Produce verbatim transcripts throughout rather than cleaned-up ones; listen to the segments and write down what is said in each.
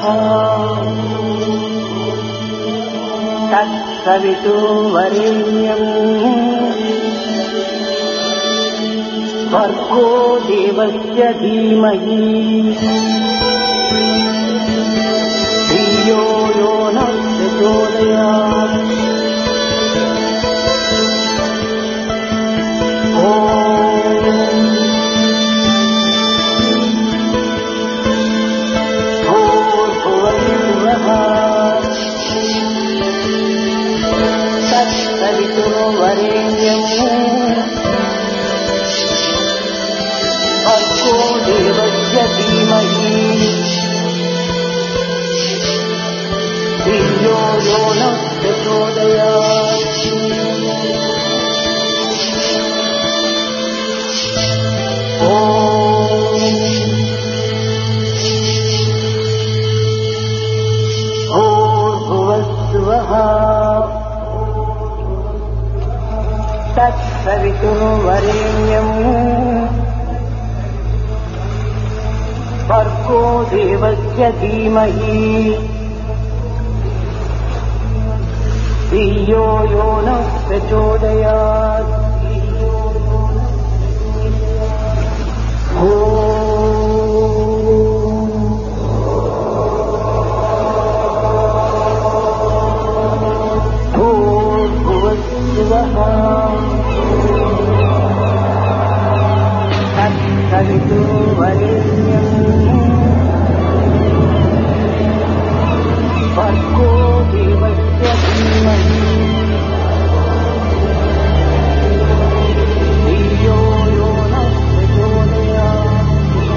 తత్సవితుర్వరేణ్యం భర్గో దేవస్య ధీమహి ధియో యో నః ప్రచోదయాత్. తత్సవితుర్వరేణ్యం భర్గో దేవస్య ధీమహి ధియో యో నః ప్రచోదయాత్. భూర్భువస్సువః తత్సవితుర్వరేణ్యం భర్గో దేవస్య ధీమహి ధియో యో నః ప్రచోదయాత్. భూర్భువస్సువః తత్సవితుర్వరేణ్యం భర్గో దేవస్య ధీమహి ధియో యో నః ప్రచోదయాత్.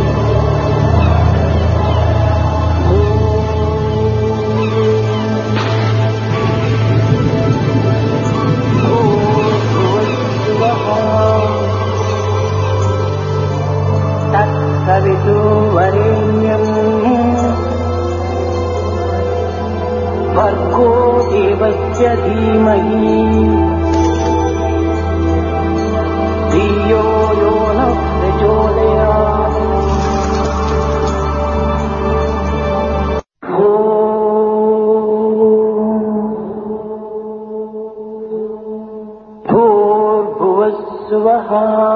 తత్సవితుర్వరేణ్యం భర్గో దేవస్య ధీమహి ధియో యో నః ప్రచోదయాత్. భూర్భువస్సువః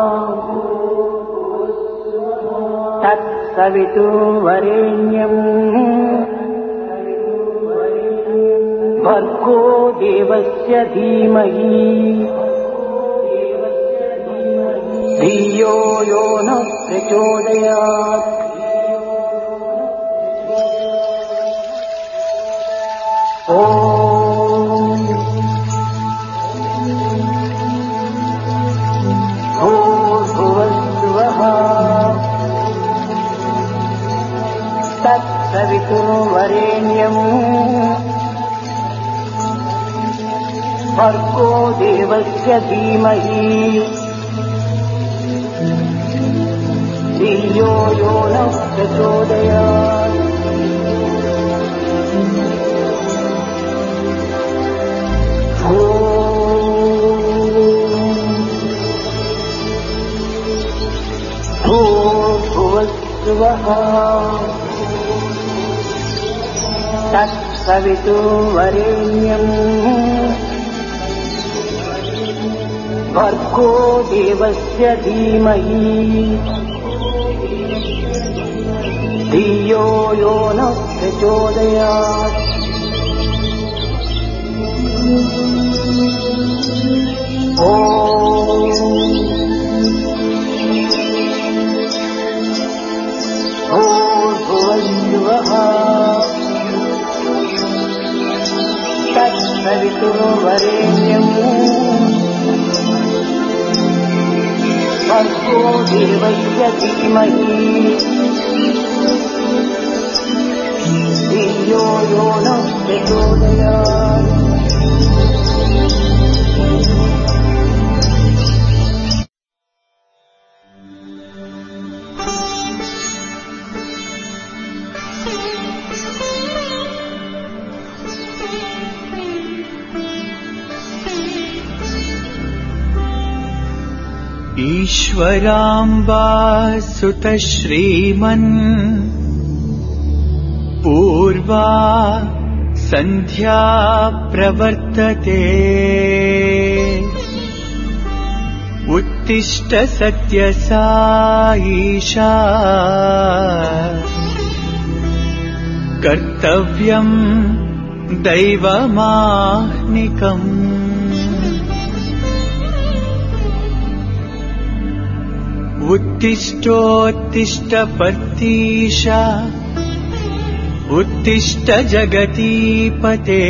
తత్సవితుర్వరేణ్యం భర్గో దేవస్య ధీమహి ధియో యో నః ప్రచోదయాత్. ఓం భూర్భువస్సువః తత్సవితుర్వరేణ్యం భర్గో దేవస్య ధీమహి ధియో యో నః ప్రచోదయాత్. భూర్భువస్సువః తత్సవితుర్వరేణ్యం భర్గో దేవస్య ధీమహి ధియో యో నః ప్రచోదయాత్. ఓం భూర్భువస్సువః తత్సవితుర్వరేణ్యం భర్గో దేవస్య ధీమహి ధియో యో నః ప్రచోదయాత్. ईश्वराम्बा सुत श्रीमन् पूर्वा सन्ध्या प्रवर्तते उत्तिष्ठ सत्यसाईशा कर्तव्यम् दैवमाह्निकम् उत्तिष्ठोत्तिष्ठ पर्तीश उत्तिष्ठ जगतीपते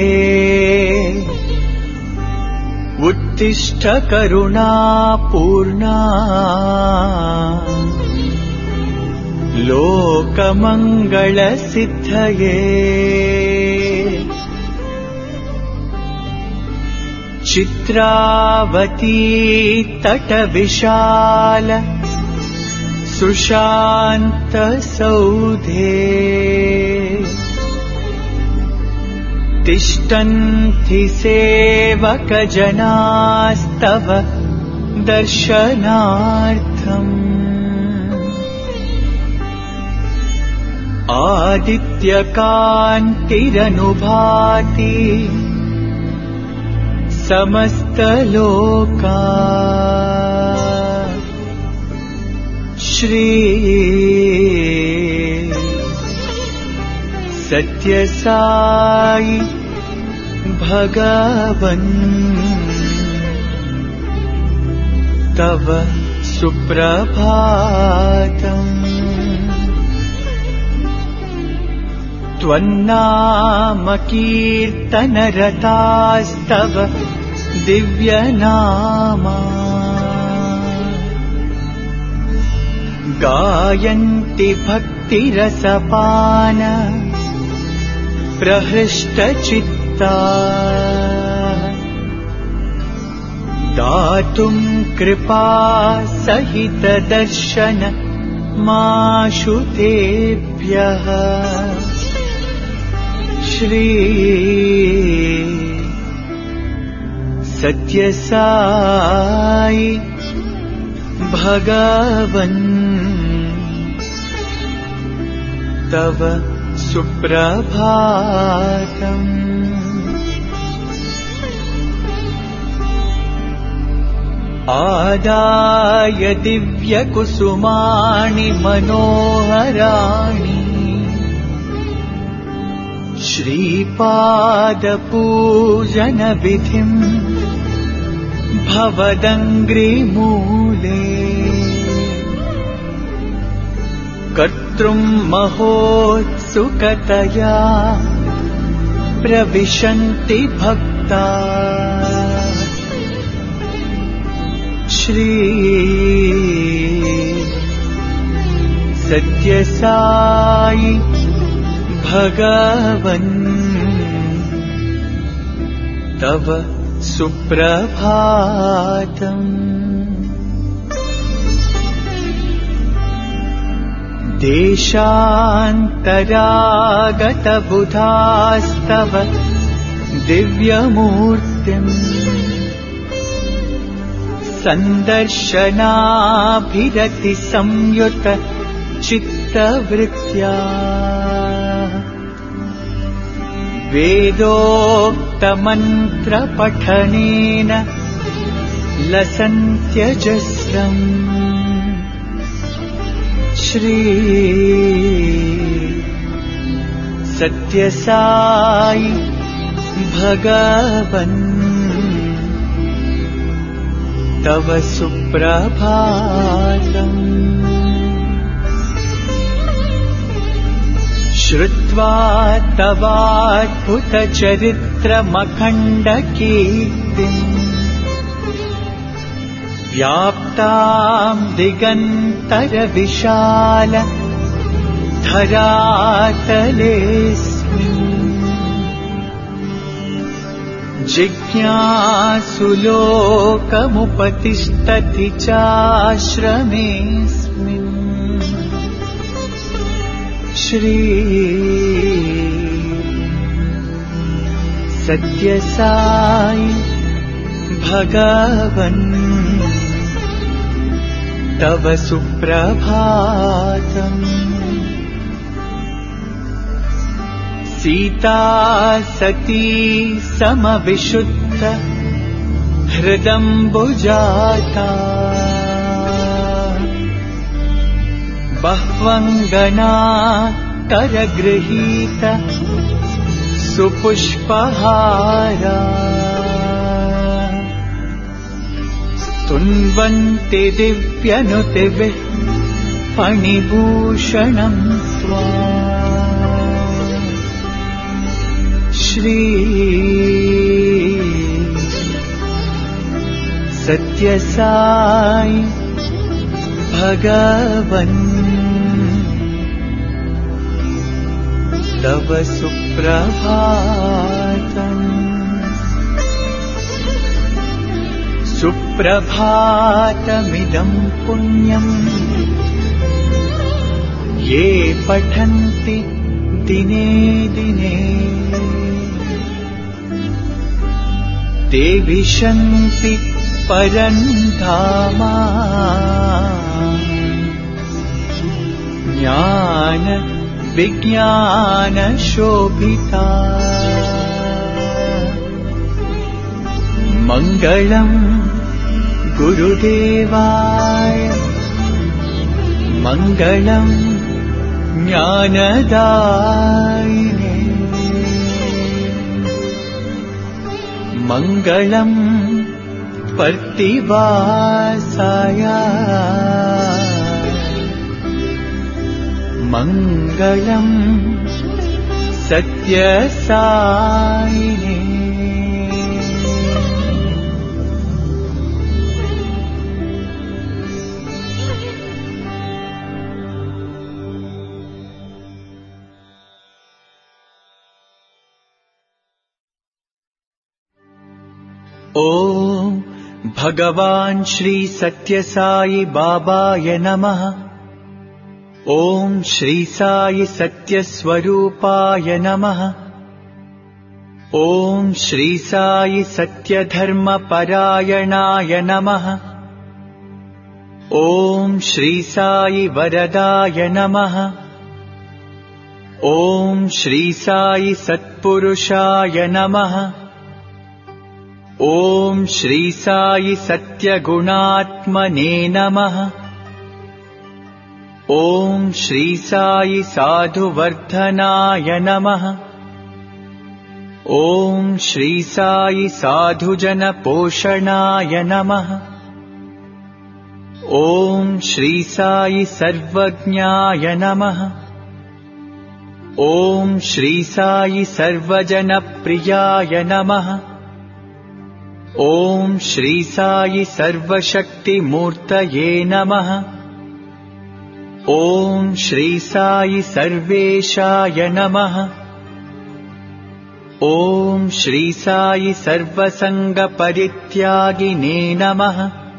उत्तिष्ठ करुणापूर्णा लोकमङ्गलसिद्धये चित्रावती तटविशाल सुशान्त सौधे तिष्ठन्ति सेवकजनास्तव दर्शनार्थम् आदित्यकान्तिरनुभाति समस्तलोका श्री सत्यसाई भगवन् तव सुप्रभातम् त्वन्नाम कीर्तनरतास्तव दिव्यनामा गायन्ति भक्तिरसपान प्रहृष्टचित्ता दातुं कृपा सहित दर्शन माशु तेभ्यः श्री सत्यसाई भगवन् तव सुप्रभातम् आदाय दिव्यकुसुमानि मनोहराणि श्रीपादपूजनविधिम् भवदङ्घ्रिमूले कर्तृम् महोत्सुकतया प्रविशन्ति भक्ता श्री सत्यसाई भगवन् तव सुप्रभातम् देशान्तरागतबुधास्तव दिव्यमूर्तिम् सन्दर्शनाभिरति संयुत चित्तवृत्त्या वेदोक्तमन्त्रपठनेन लसन्त्यजस्रम् श्री सत्यसाई भगवन् तव सुप्रभातम् श्रुत्वा तवाद्भुतचरित्रमखण्डकीर्तिम् व्याप्तां दिगन्तरविशाल धरातलेऽस्मिन् जिज्ञासुलोकमुपतिष्ठति चाश्रमेऽस्मिन् श्री सत्यसाई भगवन् तव सुप्रभातम् सीता सती समविशुद्ध हृदम्बुजाता बह्वङ्गना करगृहीत सुपुष्पहारा स्तुन्वन्ति दिव्यनुतिभिः फणिभूषणं स्वा श्री सत्यसाई भगवन् तव सुप्रभातम् सुप्रभातमिदं पुण्यम् ये पठन्ति दिने दिने ते विशन्ति परं धाम ज्ञान विज्ञान शोभिता मंगलम् गुरुदेवाय मंगलम् ज्ञानदायिने मंगलम् पर्तिवासाय मंगलम् सत्यसायिने ओम भगवान श्री सत्यसाई बाबाय नमः। ओम श्री साई सत्यस्वरूपाय नमः। ओम श्री साई सत्यधर्मपरायणाय नमः। ओम श्री साई वरदाय नमः। ओम श्री साई सत्पुरुषाय नमः। ओम श्री साई सत्यगुणात्मने नमः। ओम श्री साई साधुवर्धनाय नमः। ओम श्री साई साधुजनपोषणाय नमः। ओम श्री साई सर्वज्ञाय नमः। ओम श्री साई सर्वजनप्रियाय नमः। ओम श्री साई सर्वशक्तिमूर्तये नमः। ओम श्री साई सर्वेशाय नमः। ओम श्री साई सर्वसंगपरित्यागिने नमः।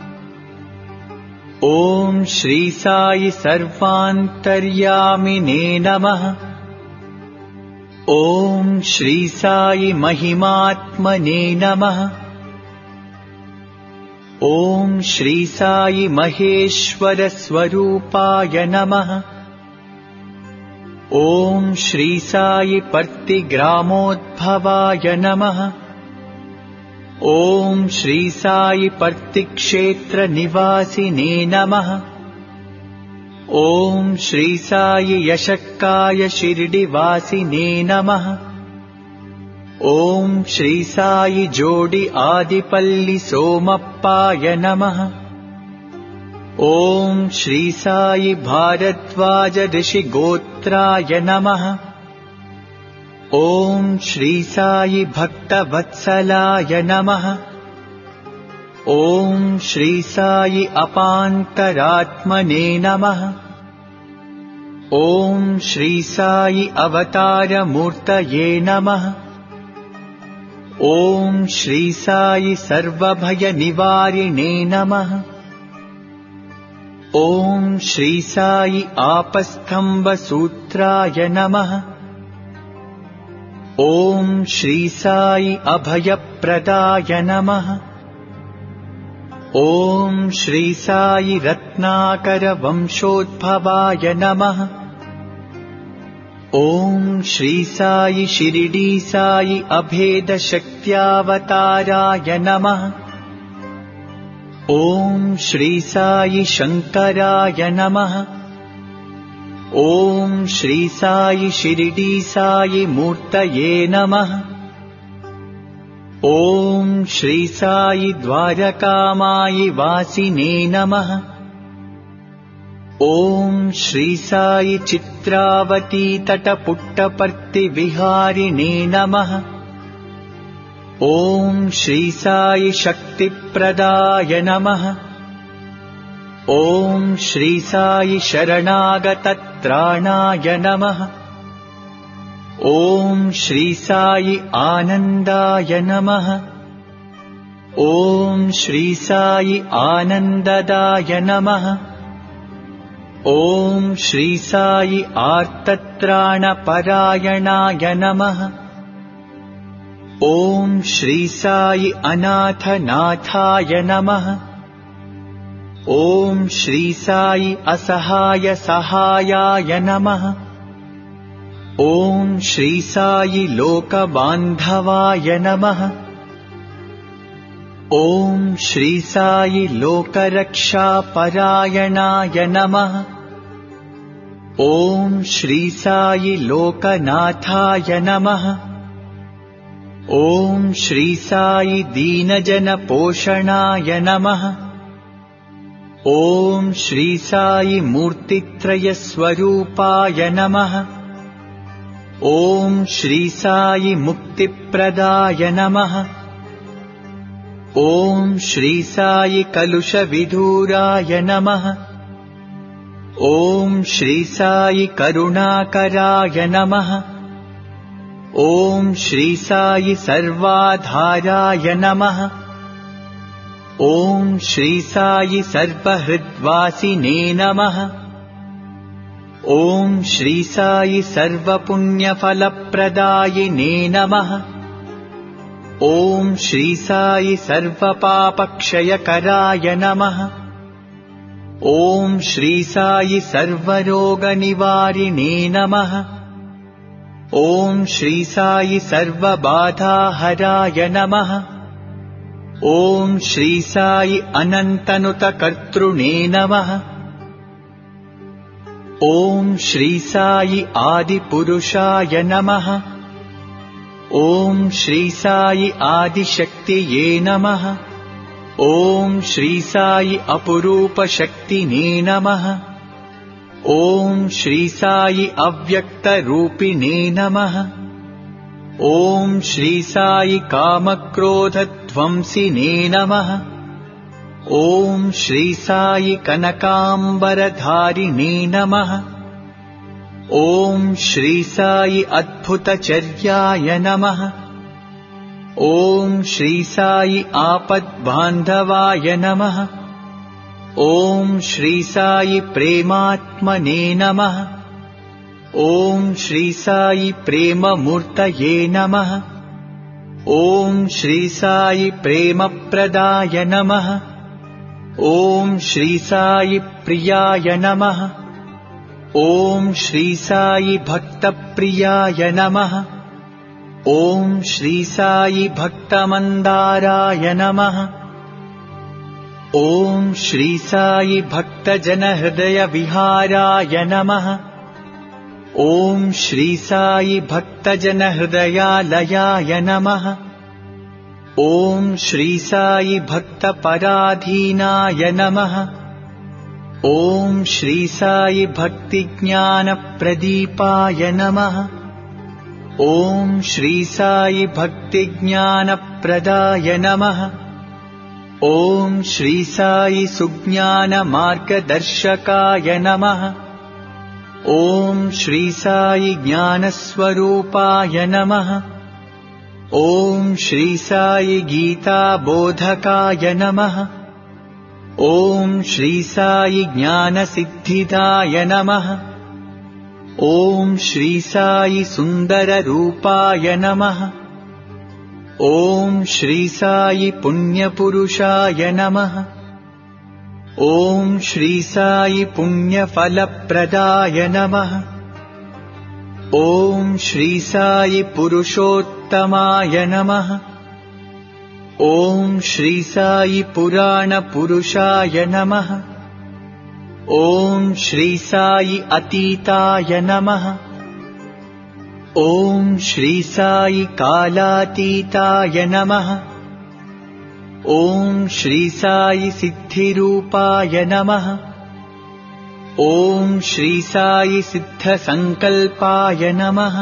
ओम श्री साई सर्वान्तर्यामिने नमः। ओम श्री साई महिमात्मने नमः। ओम श्री साई महेश्वर स्वरूपाय नमः। ओम श्री साई पर्तिग्रामोद्भवाय नमः। ओम श्री साई पर्तिक्षेत्र निवासिने नमः। ओम श्री साई यशक्काय शिरडिवासिने नमः। ओम श्री साई जोडि आदिपल्ली सोमप्पाय नमः। ओम श्री साई भारद्वाज ऋषि गोत्राय नमः। ओम श्री साई भक्तवत्सलाय नमः। ओम श्री साई अपान्तरात्मने नमः। ओम श्री साई अवतारमूर्तये नमः। ओम श्री साई सर्वभयनिवारिणे नमः। ओम श्री साई आपस्तम्भसूत्राय नमः। ओम श्री साई अभयप्रदाय नमः। ओम श्री साई रत्नाकर वंशोद्भवाय नमः। ఓం శ్రీ సాయి షిరిడీ సాయి అభేద శక్త్యావతారాయ నమః. ఓం శ్రీ సాయి శంకరాయ నమః. ఓం శ్రీ సాయి షిరిడీ సాయి మూర్తయే నమః. ఓం శ్రీ సాయి ద్వారకామాయి వాసినే నమః. ఓం శ్రీ సాయి చిత్రావతీ తట పుట్టపర్తి విహారిణే నమః. ఓం శ్రీ సాయి శక్తిప్రదాయ నమః. ఓం శ్రీ సాయి శరణాగతత్రాణాయ నమః. ఓం శ్రీ సాయి ఆనందాయ నమః. ఓం శ్రీ సాయి ఆనందదాయ నమః. ఓం శ్రీ సాయి ఆర్తత్రాణపరాయణాయ నమః. ఓం శ్రీ సాయి అనాథనాథాయ నమః. ఓం శ్రీ సాయి అసహాయ సహాయాయ నమః. ఓం శ్రీ సాయి లోకబాంధవాయ నమః. ఓం శ్రీ సాయి లోకరక్షాపరాయణాయ నమః. ఓం శ్రీ సాయి లోకనాథాయ నమః. ఓం శ్రీ సాయి దీనజనపోషణాయ నమః. ఓం శ్రీ సాయి మూర్తిత్రయస్వరూపాయ నమః. ఓం శ్రీ సాయి ముక్తిప్రదాయ నమః. ఓం శ్రీ సాయి కలుషవిధూరాయ నమః. ఓం శ్రీ సాయి కరుణాకరాయ నమః. ఓం శ్రీ సాయి సర్వాధారాయ నమః. ఓం శ్రీ సాయి సర్వహృద్వాసినే నమః. ఓం శ్రీ సాయి సర్వపుణ్యఫలప్రదాయినే నమః. ఓం శ్రీ సాయి సర్వపాపక్షయకరాయ నమః. ఓం శ్రీ సాయి సర్వరోగనివారిణే నమః. ఓం శ్రీ సాయి సర్వబాధాహరాయ నమః. ఓం శ్రీ సాయి అనంతనుతకర్తృణే నమః. ఓం శ్రీ సాయి ఆదిపురుషాయ నమః. ఓం శ్రీ సాయి ఆదిశక్తియే నమః. ఓం శ్రీ సాయి అపురూపశక్తినే నమః. ఓం శ్రీ సాయి అవ్యక్తరూపిణే నమః. ఓం శ్రీ సాయి కామక్రోధధ్వంసినే నమః. ఓం శ్రీ సాయి కనకాంబరధారిణే నమః. ఓం శ్రీ సాయి అద్భుతచర్యాయ నమః. ఓం శ్రీ సాయి ఆపద్బాంధవాయ నమః. ఓం శ్రీ సాయి ప్రేమాత్మనే నమః. ఓం శ్రీ సాయి ప్రేమమూర్తయే నమః. ఓం శ్రీ సాయి ప్రేమప్రదాయ నమః. ఓం శ్రీ సాయి ప్రియాయ నమః. ఓం శ్రీ సాయి భక్తప్రియాయ నమః. ఓం శ్రీ సాయి భక్తమందారాయ నమః. ఓం శ్రీ సాయి భక్తజనహృదయ విహారాయ నమః. ఓం శ్రీ సాయి భక్తజనహృదయాలయాయ నమః. ఓం శ్రీ సాయి భక్తపరాధీనాయ నమః. ఓం శ్రీ సాయి భక్తిజ్ఞానప్రదీపాయ నమః. ఓం శ్రీ సాయి భక్తిజ్ఞానప్రదాయ నమః. ఓం శ్రీ సాయి సుజ్ఞానమార్గదర్శకాయ నమః. ఓం శ్రీ సాయి జ్ఞానస్వరూపాయ నమః. ఓం శ్రీ సాయి గీతాబోధకాయ నమః. ఓం శ్రీ సాయి జ్ఞానసిద్ధిదాయ నమః. ఓం శ్రీ సాయి సుందరరూపాయ నమః. ఓం శ్రీ సాయి పుణ్యపురుషాయ నమః. ఓం శ్రీ సాయి పుణ్యఫలప్రదాయ నమః. ఓం శ్రీ సాయి పురుషోత్తమాయ నమః. ఓం శ్రీ సాయి పురాణ పురుషాయ నమః. ఓం శ్రీ సాయి అతీతాయ నమః. ఓం శ్రీ సాయి కాలాతీతాయ నమః. ఓం శ్రీ సాయి సిద్ధిరూపాయ నమః. ఓం శ్రీ సాయి సిద్ధ సంకల్పాయ నమః.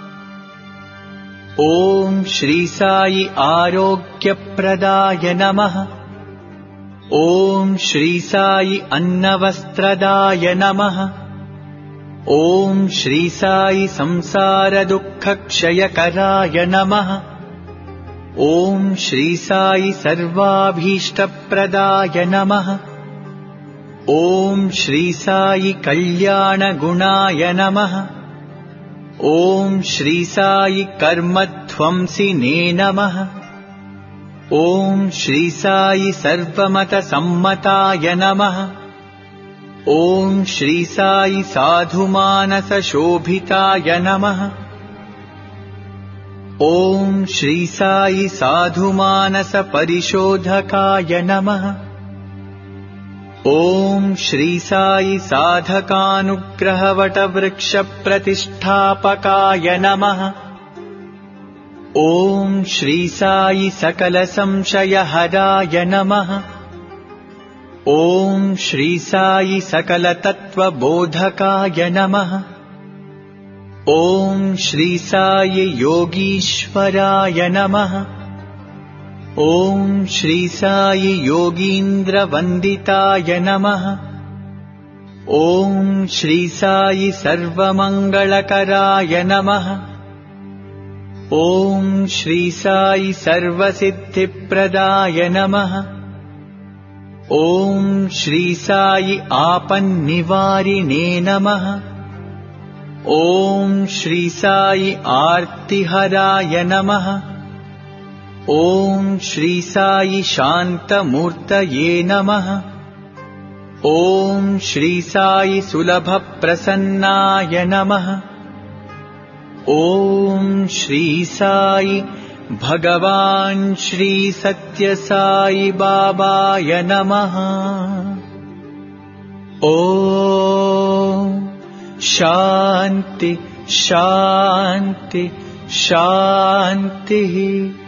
ఓం శ్రీ సాయి ఆరోగ్యప్రదాయ నమః. ఓం శ్రీ సాయి అన్నవస్త్రదాయ నమః. ఓం శ్రీ సాయి సంసార దుఃఖక్షయకరాయ నమః. ఓం శ్రీ సాయి సర్వాభీష్టప్రదాయ నమః. ఓం శ్రీ సాయి కళ్యాణగుణాయ నమః. ఓం శ్రీ సాయి కర్మధ్వంసినే నమః. ఓం శ్రీ సాయి సర్వమత సమ్మతాయ నమః. ఓం శ్రీ సాయి సాధుమానస శోభితాయ నమః. ఓం శ్రీ సాయి సాధుమానస పరిశోధకాయ నమః. ఓం శ్రీ సాయి సాధకానుగ్రహవటవృక్ష ప్రతిష్ఠాపకాయ నమః. ఓం శ్రీ సాయి సకల సంశయహరాయ నమః. ఓం శ్రీ సాయి సకల తత్వబోధకాయ నమః. ఓం శ్రీ సాయి యోగీశ్వరాయ నమః. ఓం శ్రీ సాయి యోగీంద్రవందితాయ నమః. ఓం శ్రీ సాయి సర్వమంగళకరాయ నమః. ఓం శ్రీ సాయి సర్వసిద్ధిప్రదాయ నమః. ఓం శ్రీ సాయి ఆపన్నివారిణే నమః. ఓం శ్రీ సాయి ఆర్తిహరాయ నమః. ఓం శ్రీ సాయి శాంతమూర్తయే నమః. ఓం శ్రీ సాయి సులభప్రసన్నాయ నమః. ఓం శ్రీ సాయి భగవాన్ శ్రీ సత్యసాయి బాబాయ నమః. ఓం శాంతి శాంతి శాంతి.